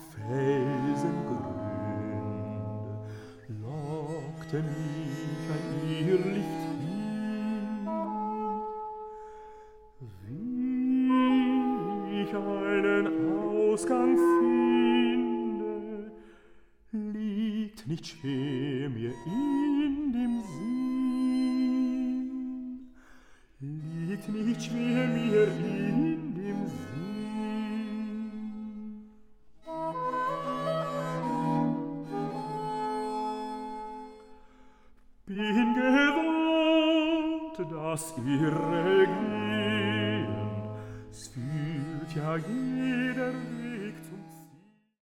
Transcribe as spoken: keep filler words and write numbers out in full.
Felsengründe lockte mich ein Irrlicht hin. Wie ich einen Ausgang finde, liegt nicht schwer mir in dem Sinn, liegt nicht schwer mir in dem Sinn. Bin gewohnt, das irre Gehen, 's fühlt ja jeder